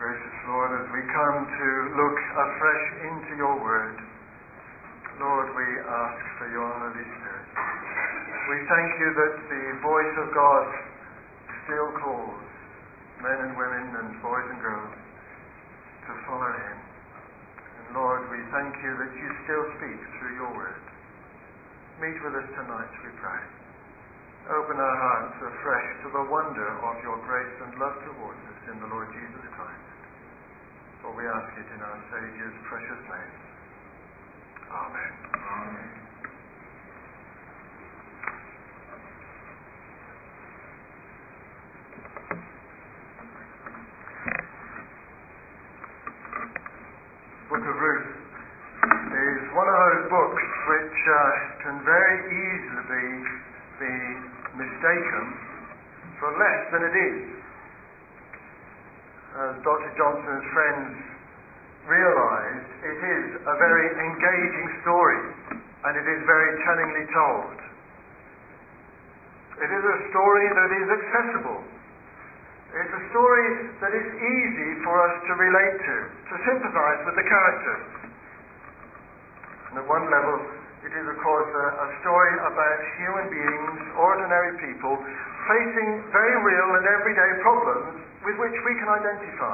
Gracious Lord, as we come to look afresh into your word, Lord, we ask for your Holy Spirit. We thank you that the voice of God still calls men and women and boys and girls to follow him. And Lord, we thank you that you still speak through your word. Meet with us tonight, we pray. Open our hearts afresh to the wonder of your grace and love towards us in the Lord Jesus Christ. For we ask it in our Saviour's precious name. Amen. Amen. The Book of Ruth is one of those books which can very easily be mistaken for less than it is. As Dr. Johnson's friends realized, it is a very engaging story, and it is very tellingly told. It is a story that is accessible. It's a story that is easy for us to relate to sympathize with the characters. And at one level, it is, of course, a story about human beings, ordinary people, facing very real and everyday problems with which we can identify.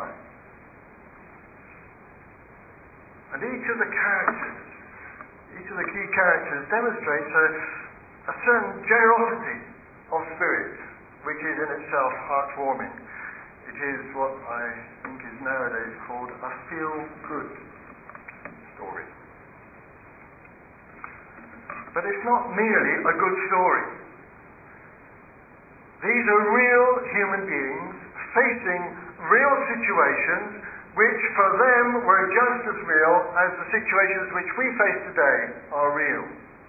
And each of the key characters demonstrates a certain generosity of spirit, which is in itself heartwarming. It is what I think is nowadays called a feel-good story. But it's not merely a good story. These are real human beings facing real situations which for them were just as real as the situations which we face today are real.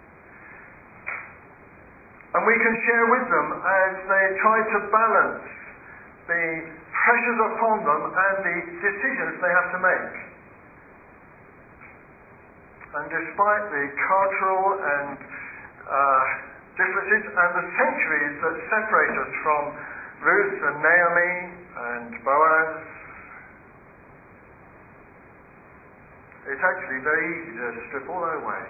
And we can share with them as they try to balance the pressures upon them and the decisions they have to make. And despite the cultural and differences and the centuries that separate us from Ruth and Naomi and Boaz, it's actually very easy to strip all that away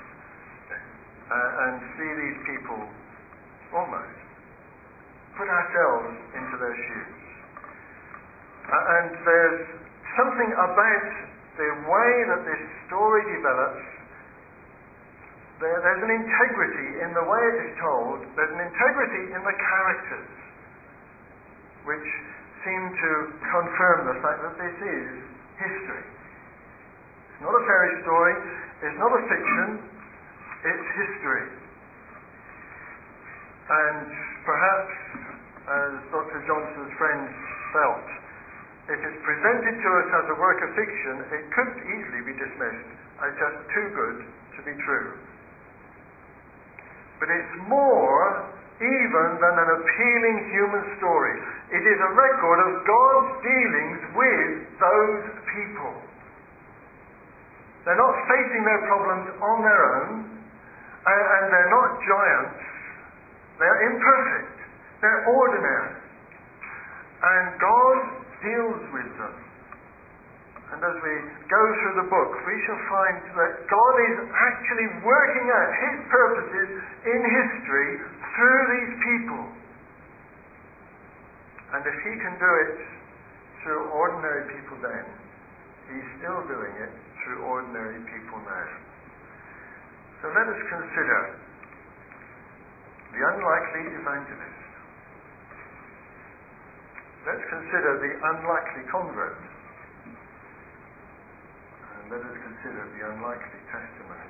and see these people almost put ourselves into their shoes. And there's something about the way that this story develops. There's an integrity in the way it is told. There's an integrity in the characters which seem to confirm the fact that this is history. It's not a fairy story. It's not a fiction. It's history. And perhaps, as Dr. Johnson's friends felt, if it's presented to us as a work of fiction, it could easily be dismissed as just too good to be true. But it's more even than an appealing human story. It is a record of God's dealings with those people. They're not facing their problems on their own, and they're not giants. They're imperfect. They're ordinary. And God deals with them. And as we go through the book, we shall find that God is actually working out his purposes in history through these people. And if he can do it through ordinary people then, he's still doing it through ordinary people now. So let us consider the unlikely evangelist. Let's consider the unlikely convert. And let us consider the unlikely testimony.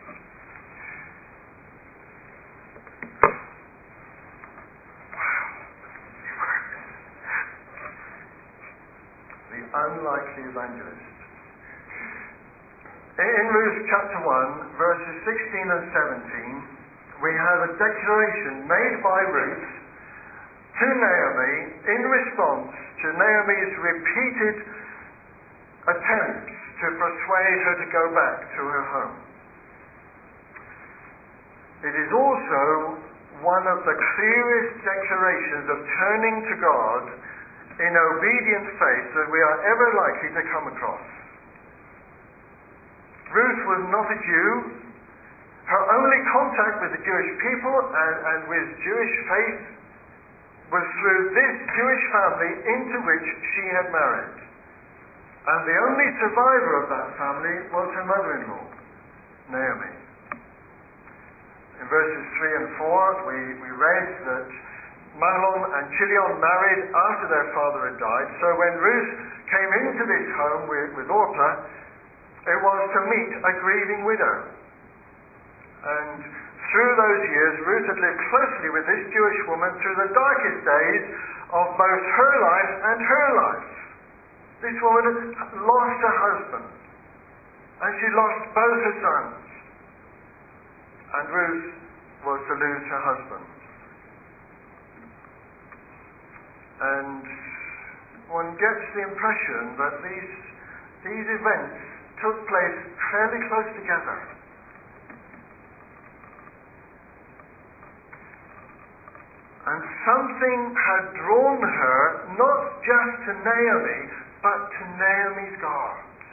Wow. The unlikely evangelist. In Ruth chapter 1, verses 16 and 17, we have a declaration made by Ruth to Naomi in response to Naomi's repeated attempts to persuade her to go back to her home. It is also one of the clearest declarations of turning to God in obedient faith that we are ever likely to come across. Ruth was not a Jew. Her only contact with the Jewish people and with Jewish faith was through this Jewish family into which she had married. And the only survivor of that family was her mother-in-law, Naomi. In verses 3 and 4, we read that Mahlon and Chilion married after their father had died. So when Ruth came into this home with Orpah, it was to meet a grieving widow. And through those years, Ruth had lived closely with this Jewish woman through the darkest days of both her life and her life. This woman had lost her husband, and she lost both her sons. And Ruth was to lose her husband. And one gets the impression that these events took place fairly close together. And something had drawn her not just to Naomi, but to Naomi's God.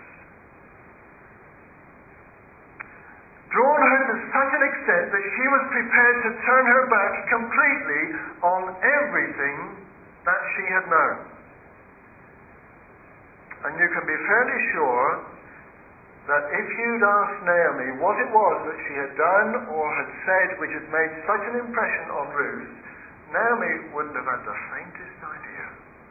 Drawn her to such an extent that she was prepared to turn her back completely on everything that she had known. And you can be fairly sure that if you'd asked Naomi what it was that she had done or had said which had made such an impression on Ruth, Naomi wouldn't have had the faintest idea.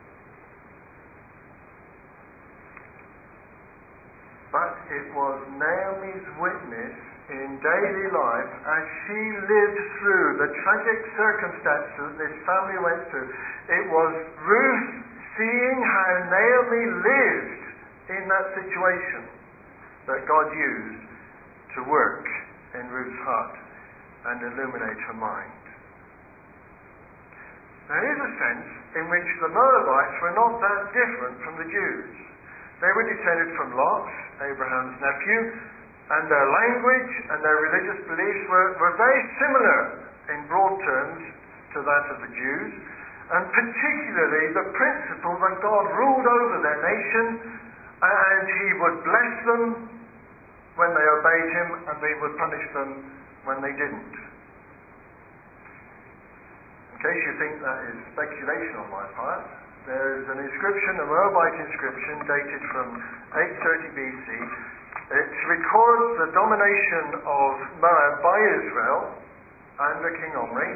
But it was Naomi's witness in daily life as she lived through the tragic circumstances this family went through. It was Ruth seeing how Naomi lived in that situation that God used to work in Ruth's heart and illuminate her mind. There is a sense in which the Moabites were not that different from the Jews. They were descended from Lot, Abraham's nephew, and their language and their religious beliefs were very similar in broad terms to that of the Jews, and particularly the principle that God ruled over their nation and He would bless them when they obeyed Him and He would punish them when they didn't. In case you think that is speculation on my part, there is an inscription, a Moabite inscription dated from 830 BC. It records the domination of Moab by Israel under King Omri,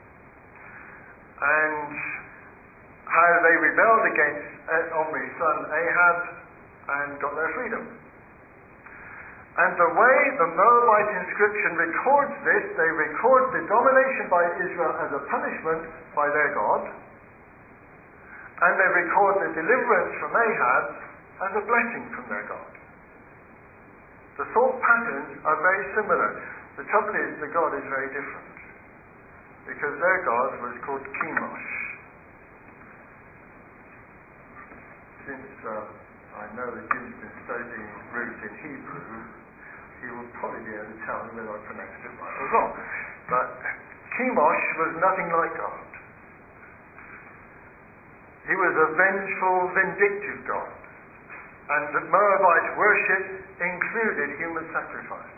and how they rebelled against Omri's son Ahab and got their freedom. And the way the Moabite inscription records this, they record the domination by Israel as a punishment by their God, and they record the deliverance from Ahab as a blessing from their God. The thought patterns are very similar. The trouble is, the God is very different, because their God was called Chemosh. Since I know that Jim's been studying Ruth in Hebrew, he will probably be able to tell me whether I pronounced it right or wrong. But Chemosh was nothing like God. He was a vengeful, vindictive God. And the Moabite worship included human sacrifice.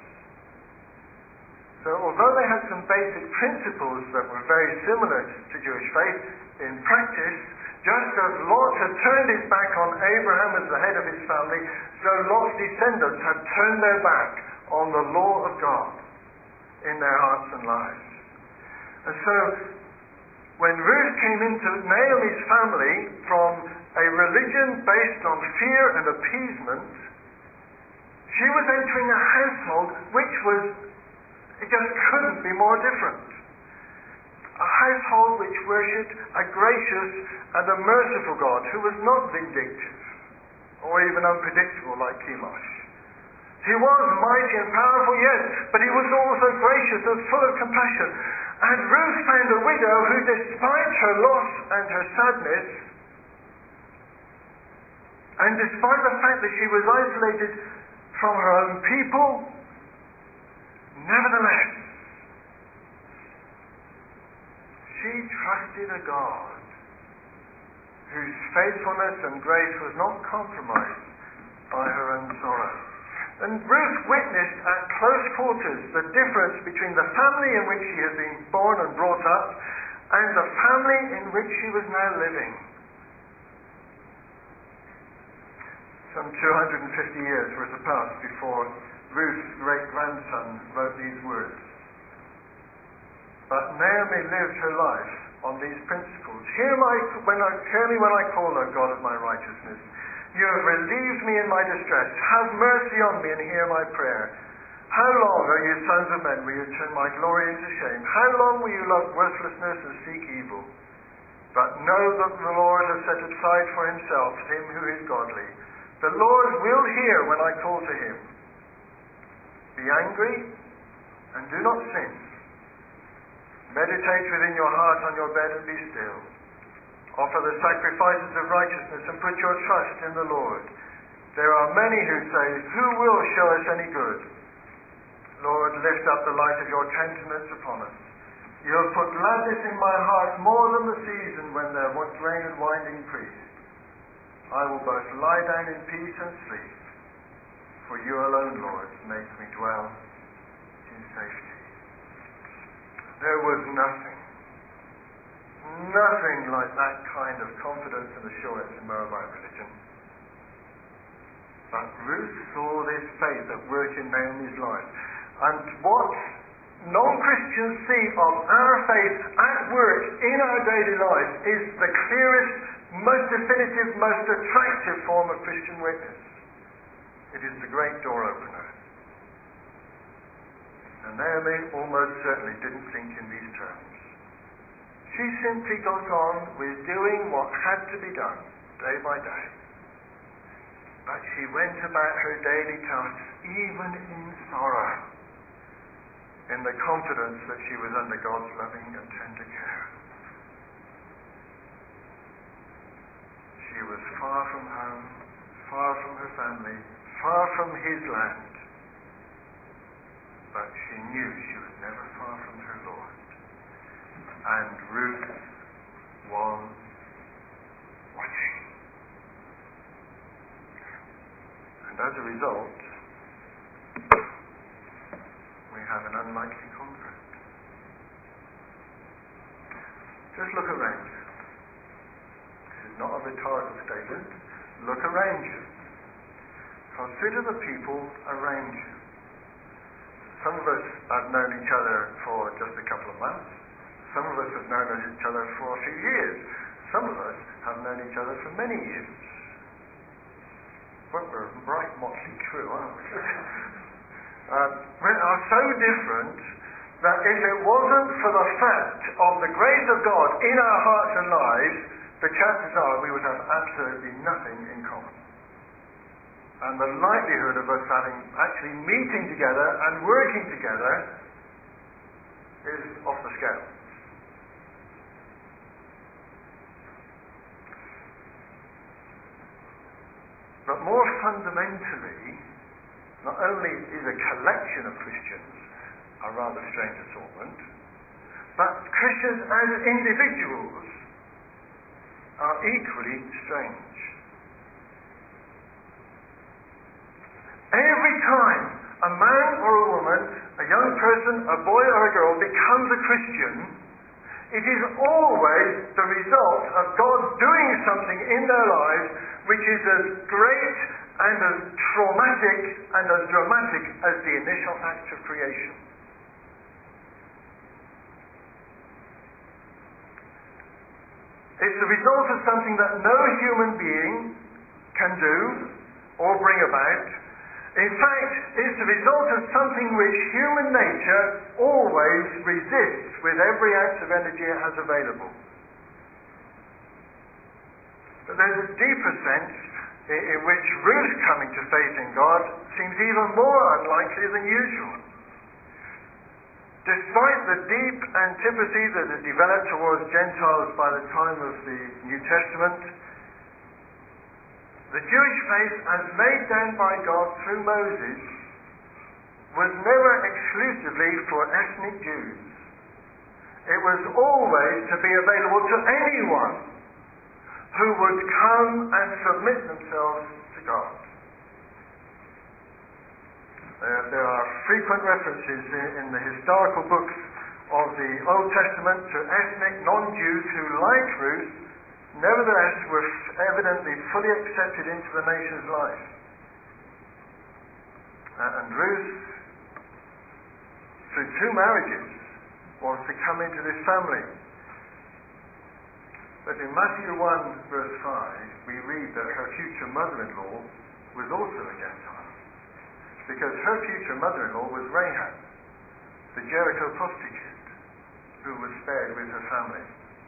So although they had some basic principles that were very similar to Jewish faith, in practice, just as Lot had turned his back on Abraham as the head of his family, so Lot's descendants had turned their back on the law of God in their hearts and lives. And so, when Ruth came into Naomi's family from a religion based on fear and appeasement, she was entering a household which was, it just couldn't be more different. A household which worshipped a gracious and a merciful God who was not vindictive or even unpredictable like Chemosh. He was mighty and powerful, yes, but he was also gracious and full of compassion. And Ruth found a widow who, despite her loss and her sadness, and despite the fact that she was isolated from her own people, nevertheless, she trusted a God whose faithfulness and grace was not compromised by her own sorrow. And Ruth witnessed at close quarters the difference between the family in which she had been born and brought up and the family in which she was now living. Some 250 years were to pass before Ruth's great-grandson wrote these words. But Naomi lived her life on these principles. Hear me when I call, O God of my righteousness. You have relieved me in my distress. Have mercy on me and hear my prayer. How long, O you sons of men, will you turn my glory into shame? How long will you love worthlessness and seek evil? But know that the Lord has set aside for himself him who is godly. The Lord will hear when I call to him. Be angry and do not sin. Meditate within your heart on your bed and be still. Offer the sacrifices of righteousness and put your trust in the Lord. There are many who say, who will show us any good? Lord, lift up the light of your countenance upon us. You have put gladness in my heart more than the season when there was grain and wine increased. I will both lie down in peace and sleep. For you alone, Lord, make me dwell in safety. There was nothing like that kind of confidence and assurance in Moabite religion. But Ruth saw this faith at work in Naomi's life. And what non-Christians see of our faith at work in our daily life is the clearest, most definitive, most attractive form of Christian witness. It is the great door opener. And Naomi almost certainly didn't think in these terms. She simply got on with doing what had to be done, day by day. But she went about her daily tasks, even in sorrow, in the confidence that she was under God's loving and tender care. She was far from home, far from her family, far from his land. But she knew she was never far from her Lord. And Ruth was watching. And as a result, we have an unlikely convert. Just look around you. This is not a rhetorical statement. Look around you. Consider the people around you. Some of us have known each other for just a couple of months. Some of us have known each other for a few years. Some of us have known each other for many years. But we're a bright motley crew, aren't we? We are so different that if it wasn't for the fact of the grace of God in our hearts and lives, the chances are we would have absolutely nothing in common. And the likelihood of us actually meeting together and working together is off the scale. But more fundamentally, not only is a collection of Christians a rather strange assortment, but Christians as individuals are equally strange. Every time a man or a woman, a young person, a boy or a girl becomes a Christian, it is always the result of God doing something in their lives which is as great and as traumatic and as dramatic as the initial act of creation. It's the result of something that no human being can do or bring about. In fact, it's the result of something which human nature always resists with every ounce of energy it has available. But there's a deeper sense in which Ruth coming to faith in God seems even more unlikely than usual. Despite the deep antipathy that had developed towards Gentiles by the time of the New Testament, the Jewish faith, as laid down by God through Moses, was never exclusively for ethnic Jews. It was always to be available to anyone who would come and submit themselves to God. There are frequent references in the historical books of the Old Testament to ethnic non-Jews who, like Ruth, nevertheless were evidently fully accepted into the nation's life. And Ruth, through 2 marriages, was to come into this family. But in Matthew 1 verse 5 we read that her future mother-in-law was also a Gentile, because her future mother-in-law was Rahab, the Jericho prostitute, who was spared with her family.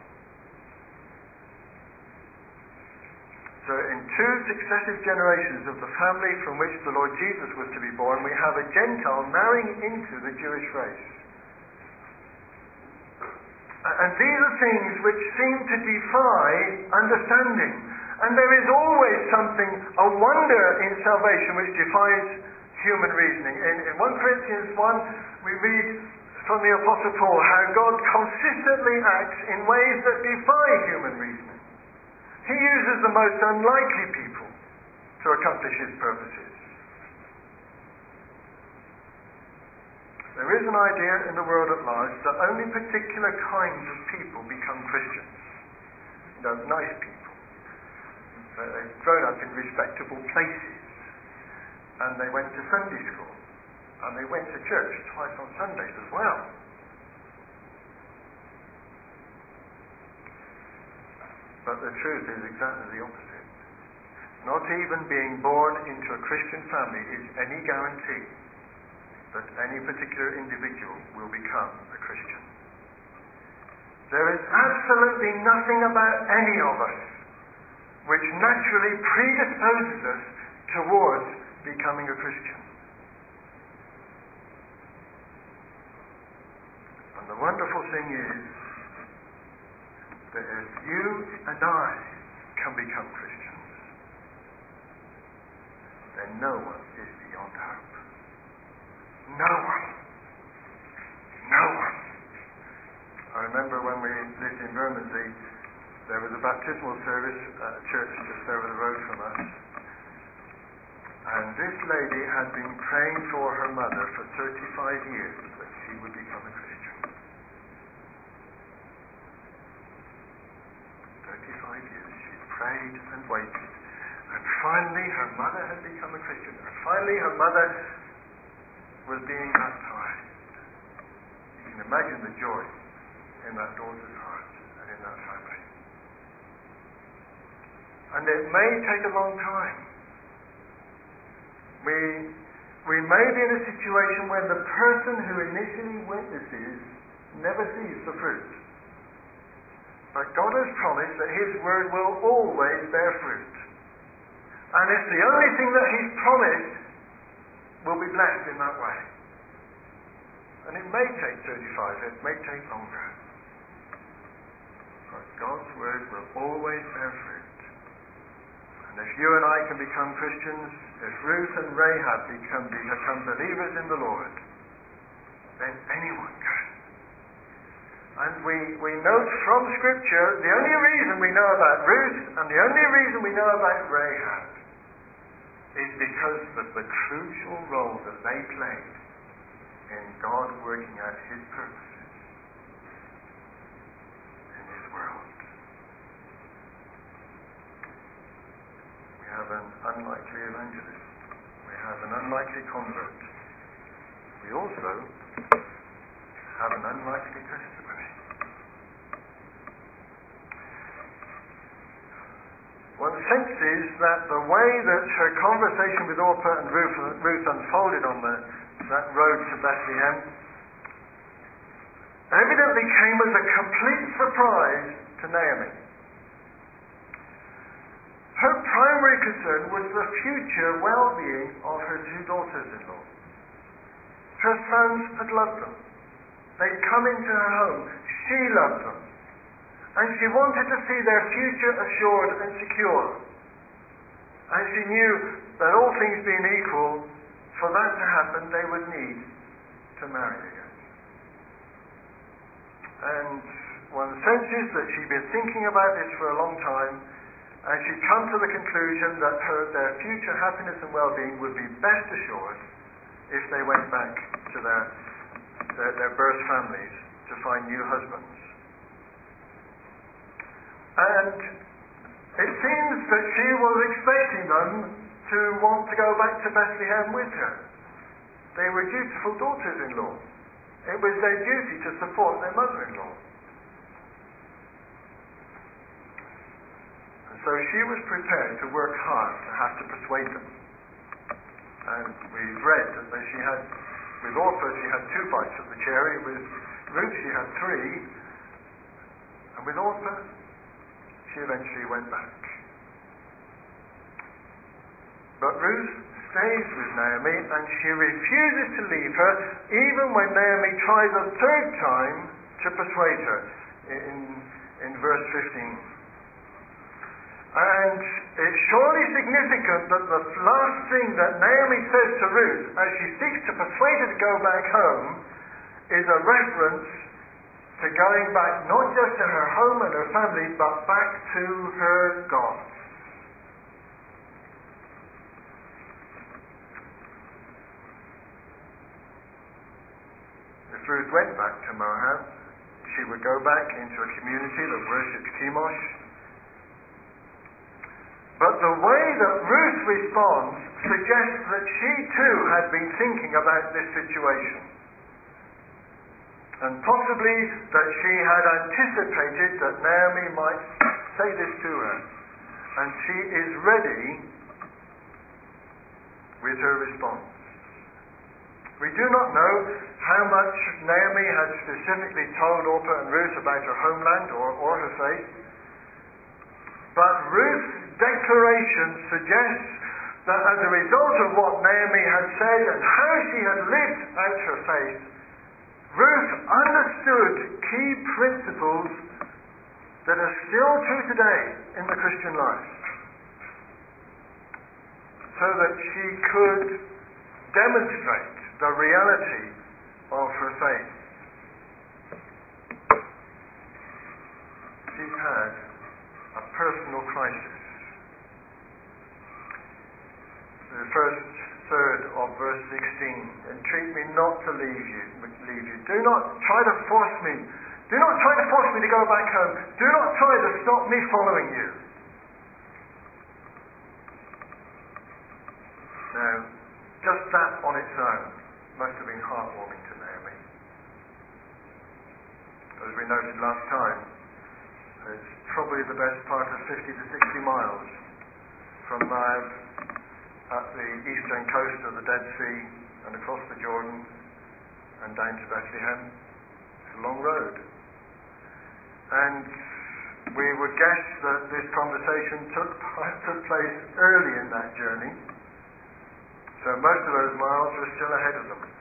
So in 2 successive generations of the family from which the Lord Jesus was to be born, we have a Gentile marrying into the Jewish race. And these are things which seem to defy understanding. And there is always something, a wonder in salvation which defies human reasoning. In 1 Corinthians 1, we read from the Apostle Paul how God consistently acts in ways that defy human reasoning. He uses the most unlikely people to accomplish his purposes. There is an idea in the world at large that only particular kinds of people become Christians. Nice people. They've grown up in respectable places. And they went to Sunday school. And they went to church twice on Sundays as well. But the truth is exactly the opposite. Not even being born into a Christian family is any guarantee that any particular individual will become a Christian. There is absolutely nothing about any of us which naturally predisposes us towards becoming a Christian. And the wonderful thing is that if you and I can become Christians, then no one is beyond hope. No one. No one. I remember when we lived in Bermondsey, there was a baptismal service at a church just over the road from us. And this lady had been praying for her mother for 35 years that she would become a Christian. 35 years. She prayed and waited. And finally her mother had become a Christian. And finally her mother was being baptized. You can imagine the joy in that daughter's heart and in that family. And it may take a long time. We may be in a situation where the person who initially witnesses never sees the fruit. But God has promised that His word will always bear fruit. And it's the only thing that He's promised will be blessed in that way. And it may take 35, it may take longer. But God's word will always bear fruit. And if you and I can become Christians, if Ruth and Rahab become believers in the Lord, then anyone can. And we note from Scripture, the only reason we know about Ruth and the only reason we know about Rahab is because of the crucial role that they played in God working out His purposes in this world. We have an unlikely evangelist. We have an unlikely convert. We also have an unlikely testimony. One senses that the way that her conversation with Orpah and Ruth unfolded on that road to Bethlehem evidently came as a complete surprise to Naomi. Her primary concern was the future well-being of her 2 daughters-in-law. Her sons had loved them. They'd come into her home. She loved them. And she wanted to see their future assured and secure. And she knew that all things being equal, for that to happen, they would need to marry again. And one senses that she'd been thinking about this for a long time, And she'd come to the conclusion that their future happiness and well-being would be best assured if they went back to their birth families to find new husbands. And it seems that she was expecting them to want to go back to Bethlehem with her. They were dutiful daughters-in-law. It was their duty to support their mother-in-law. And so she was prepared to work hard to have to persuade them. And we've read that she had, with Orpah she had 2 bites of the cherry, with Ruth she had 3, and with Orpah she eventually went back. But Ruth stays with Naomi, and she refuses to leave her, even when Naomi tries a 3rd time to persuade her, in verse 15. And it's surely significant that the last thing that Naomi says to Ruth, as she seeks to persuade her to go back home, is a reference to going back not just to her home and her family, but back to her God. If Ruth went back to Moab, she would go back into a community that worshipped Chemosh. But the way that Ruth responds suggests that she too had been thinking about this situation. And possibly that she had anticipated that Naomi might say this to her. And she is ready with her response. We do not know how much Naomi had specifically told Orpah and Ruth about her homeland or her faith. But Ruth's declaration suggests that as a result of what Naomi had said and how she had lived out her faith, Ruth understood key principles that are still true today in the Christian life, so that she could demonstrate the reality of her faith. She had a personal crisis. The first third of verse 16. Entreat me not to leave you. Do not try to force me. Do not try to force me to go back home. Do not try to stop me following you. Now, just that on its own must have been heartwarming to Naomi. As we noted last time, it's probably the best part of 50 to 60 miles from Moab at the eastern coast of the Dead Sea and across the Jordan and down to Bethlehem. It's a long road. And we would guess that this conversation took place early in that journey. So most of those miles were still ahead of them.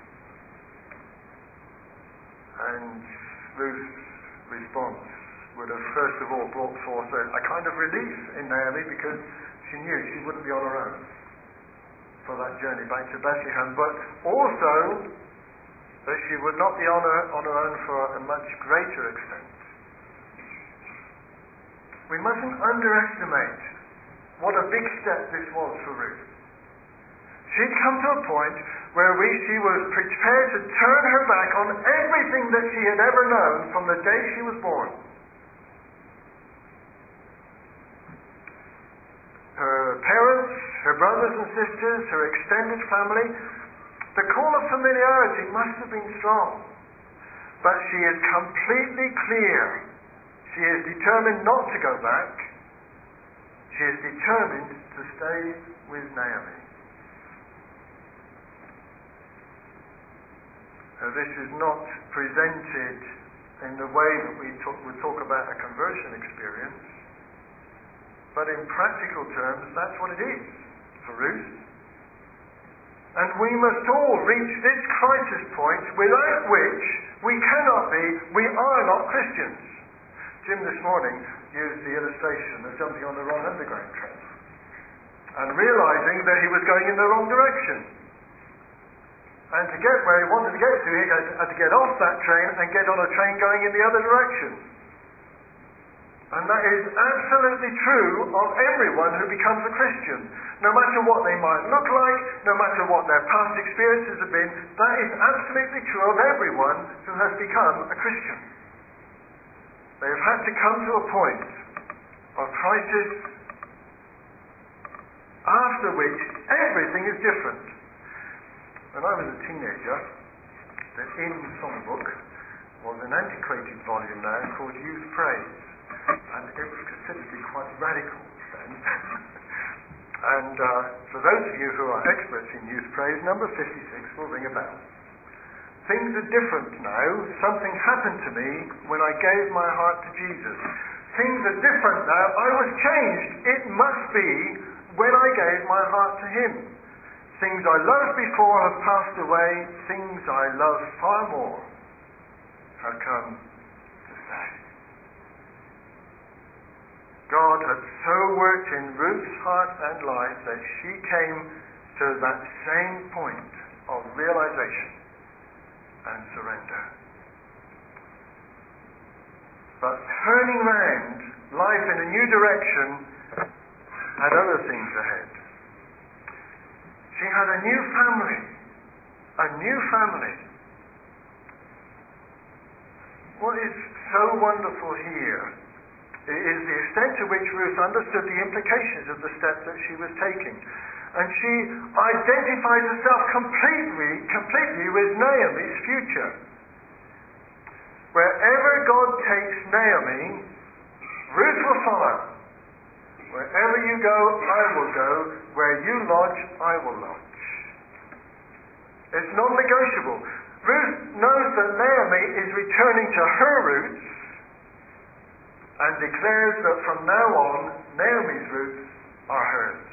And Ruth's response would have first of all brought forth a kind of relief in Naomi, because she knew she wouldn't be on her own for that journey back to Bethlehem, but also that she would not be on her own for a much greater extent. We mustn't underestimate what a big step this was for Ruth. She'd come to a point where she was prepared to turn her back on everything that she had ever known from the day she was born. Her parents, her brothers and sisters, her extended family, the call of familiarity must have been strong. But she is completely clear. She is determined not to go back. She is determined to stay with Naomi. This is not presented in the way that we would talk about a conversion experience, but in practical terms, that's what it is for Ruth. And we must all reach this crisis point without which we are not Christians. Jim this morning used the illustration of jumping on the wrong underground train and realizing that he was going in the wrong direction. And to get where he wanted to get to, he had to get off that train and get on a train going in the other direction. And that is absolutely true of everyone who becomes a Christian. No matter what they might look like, no matter what their past experiences have been, that is absolutely true of everyone who has become a Christian. They have had to come to a point of crisis after which everything is different. When I was a teenager, the In Songbook was an antiquated volume now called Youth Praise, and it was considered to be quite radical then. And for those of you who are experts in youth praise, number 56 will ring a bell. Things are different now. Something happened to me when I gave my heart to Jesus. Things are different now. I was changed. It must be when I gave my heart to Him. Things I loved before have passed away. Things I love far more have come to stay. God had so worked in Ruth's heart and life that she came to that same point of realization and surrender. But turning round life in a new direction had other things ahead. She had a new family. A new family. What is so wonderful here is the extent to which Ruth understood the implications of the step that she was taking. And she identifies herself completely with Naomi's future. Wherever God takes Naomi, Ruth will follow. Wherever you go, I will go. Where you lodge, I will lodge. It's non-negotiable. Ruth knows that Naomi is returning to her roots and declares that from now on, Naomi's roots are hers.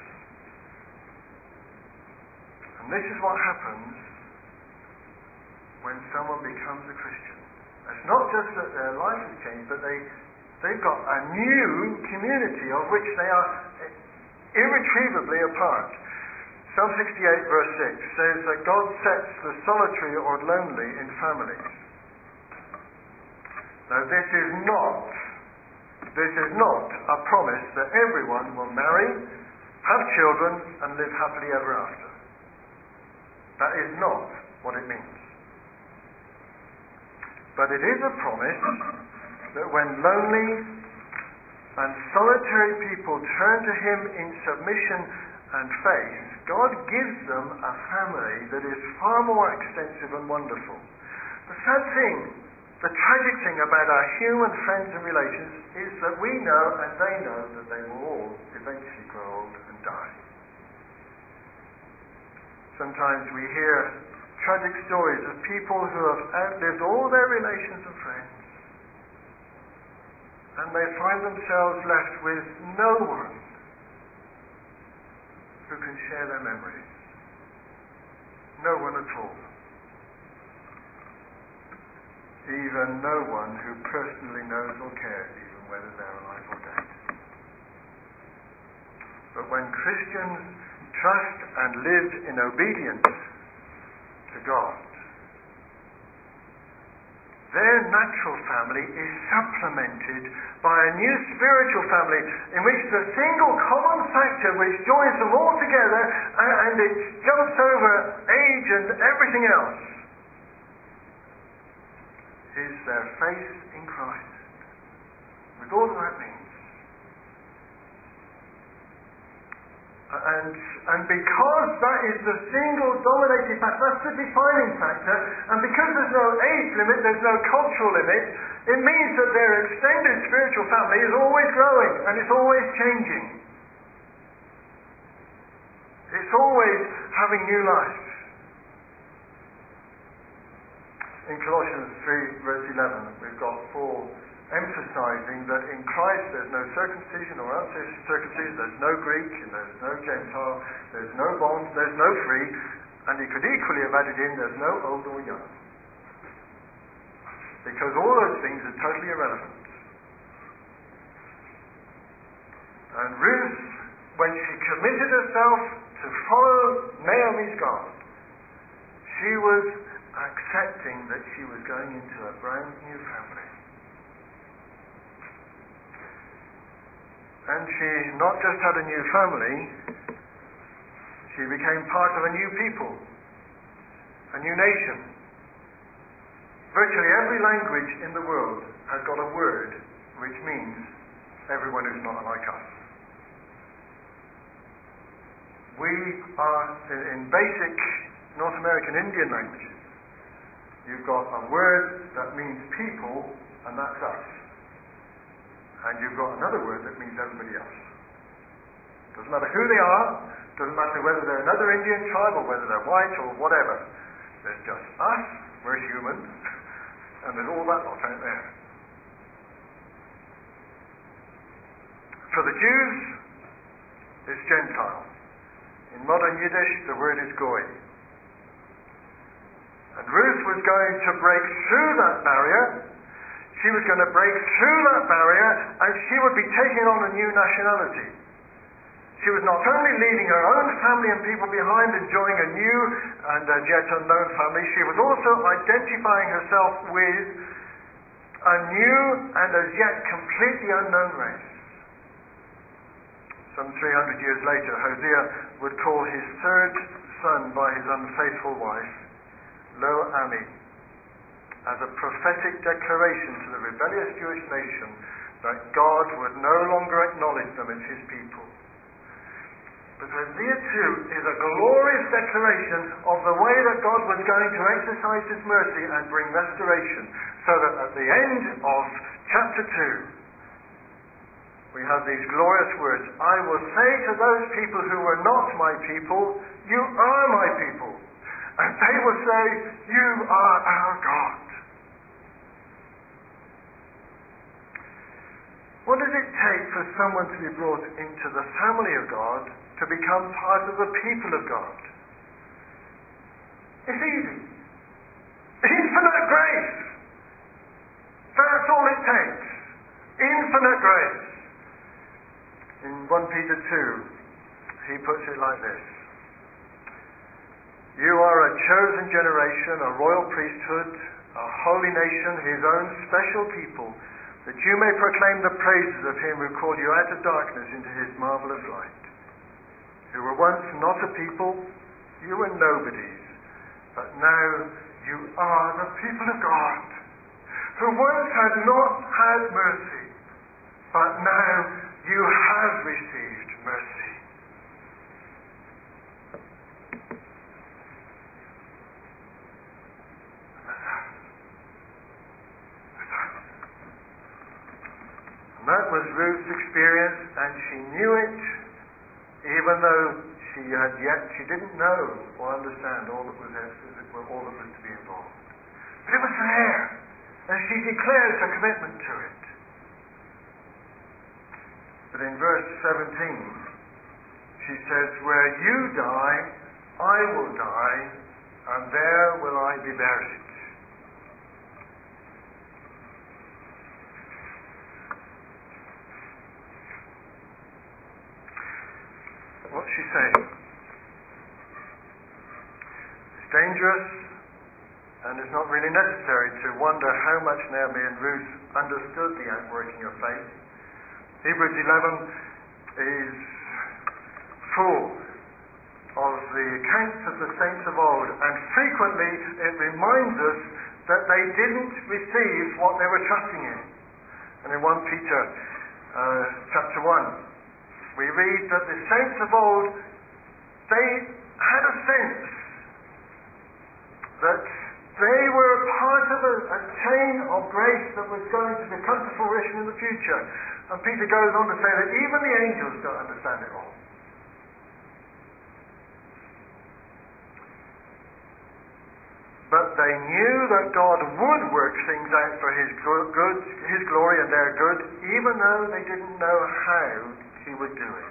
And this is what happens when someone becomes a Christian. It's not just that their life has changed, but they've got a new community of which they are irretrievably a part. Psalm 68 verse 6 says that God sets the solitary or lonely in families. Now this is not a promise that everyone will marry, have children, and live happily ever after. That is not what it means. But it is a promise that when lonely and solitary people turn to Him in submission and faith, God gives them a family that is far more extensive and wonderful. The sad thing, the tragic thing about our human friends and relations is that we know and they know that they will all eventually grow old and die. Sometimes we hear tragic stories of people who have outlived all their relations and friends, and they find themselves left with no one who can share their memories. No one at all. Even no one who personally knows or cares even whether they're alive or dead. But when Christians trust and live in obedience to God, their natural family is supplemented by a new spiritual family in which the single common factor which joins them all together and it jumps over age and everything else is their faith in Christ, with all that means. And because that is the single dominating factor, that's the defining factor, and because there's no age limit, there's no cultural limit, it means that their extended spiritual family is always growing and it's always changing. It's always having new life. In Colossians 3 verse 11, we've got Paul emphasizing that in Christ there's no circumcision or uncircumcision, there's no Greek, and there's no Gentile, there's no bond, there's no free, and he could equally have added in there's no old or young. Because all those things are totally irrelevant. And Ruth, when she committed herself to follow Naomi's God, she was accepting that she was going into a brand new family. And she not just had a new family, she became part of a new people, a new nation. Virtually every language in the world has got a word which means everyone who's not like us. We are, in basic North American Indian languages, you've got a word that means people, and that's us. And you've got another word that means everybody else. Doesn't matter who they are, doesn't matter whether they're another Indian tribe or whether they're white or whatever. There's just us, we're human, and there's all that lot out there. For the Jews, it's Gentile. In modern Yiddish, the word is Goy. And Ruth was going to break through that barrier. She was going to break through that barrier, and she would be taking on a new nationality. She was not only leaving her own family and people behind and joining a new and as yet unknown family, she was also identifying herself with a new and as yet completely unknown race. Some 300 years later, Hosea would call his third son by his unfaithful wife, Lo Ami, as a prophetic declaration to the rebellious Jewish nation that God would no longer acknowledge them as his people. But Hosea 2 is a glorious declaration of the way that God was going to exercise his mercy and bring restoration, so that at the end of chapter 2, we have these glorious words, I will say to those people who were not my people, you are my people. And they will say, you are our God. What does it take for someone to be brought into the family of God, to become part of the people of God? It's easy. Infinite grace. That's all it takes. Infinite grace. In 1 Peter 2, he puts it like this. You are a chosen generation, a royal priesthood, a holy nation, his own special people, that you may proclaim the praises of him who called you out of darkness into his marvelous light. Who were once not a people, you were nobodies, but now you are the people of God, who once had not had mercy, but now you have received mercy. And that was Ruth's experience, and she knew it, even though she didn't know or understand all that was to be involved. But it was there, and she declares her commitment to it. But in verse 17, she says, where you die, I will die, and there will I be buried. What's she saying? It's dangerous, and it's not really necessary to wonder how much Naomi and Ruth understood the outworking of faith. Hebrews 11 is full of the accounts of the saints of old, and frequently it reminds us that they didn't receive what they were trusting in. And in 1 Peter chapter 1, we read that the saints of old, they had a sense that they were part of a chain of grace that was going to come to fruition in the future. And Peter goes on to say that even the angels don't understand it all. But they knew that God would work things out for his good, his glory and their good, even though they didn't know how he would do it.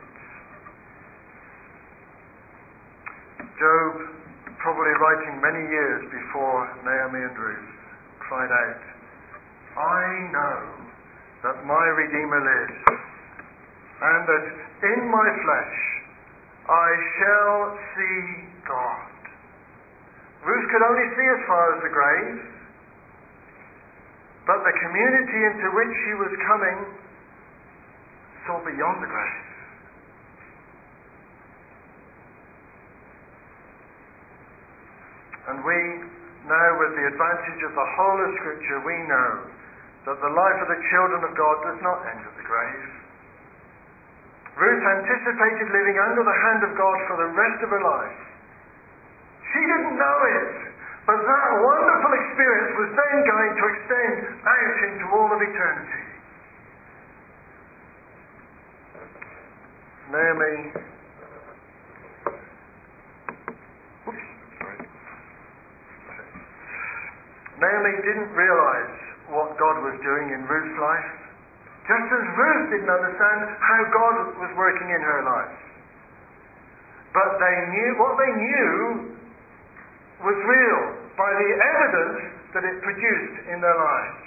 Job, probably writing many years before Naomi and Ruth, cried out, I know that my Redeemer lives, and that in my flesh I shall see God. Ruth could only see as far as the grave, but the community into which she was coming saw beyond the grave. And we now, with the advantage of the whole of Scripture, we know that the life of the children of God does not end at the grave. Ruth anticipated living under the hand of God for the rest of her life. She didn't know it, but that wonderful experience was then going to extend out into all of eternity. Naomi didn't realize what God was doing in Ruth's life, just as Ruth didn't understand how God was working in her life. But what they knew was real by the evidence that it produced in their lives.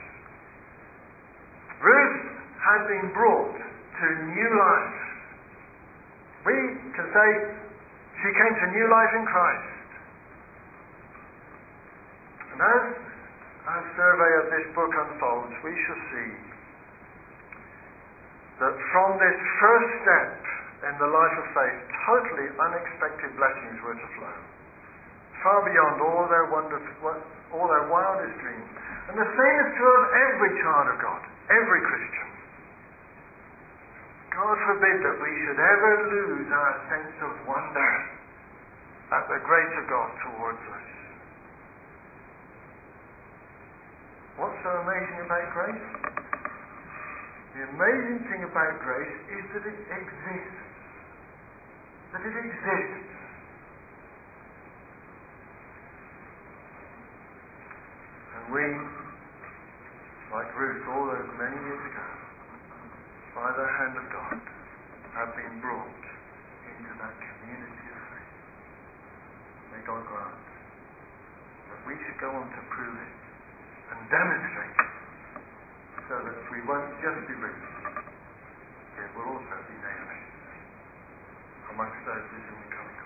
Ruth had been brought to new life. We can say she came to new life in Christ. And as our survey of this book unfolds, we shall see that from this first step in the life of faith, totally unexpected blessings were to flow, far beyond all their wildest dreams. And the same is true of every child of God, every Christian. God forbid that we should ever lose our sense of wonder at the grace of God towards us. What's so amazing about grace? The amazing thing about grace is that it exists. That it exists. And we, like Ruth all those many years ago, by the hand of God, have been brought into that community of faith. May God grant that we should go on to prove it and demonstrate it, so that we won't just be Ruth, it will also be Naomi amongst those who are in the coming.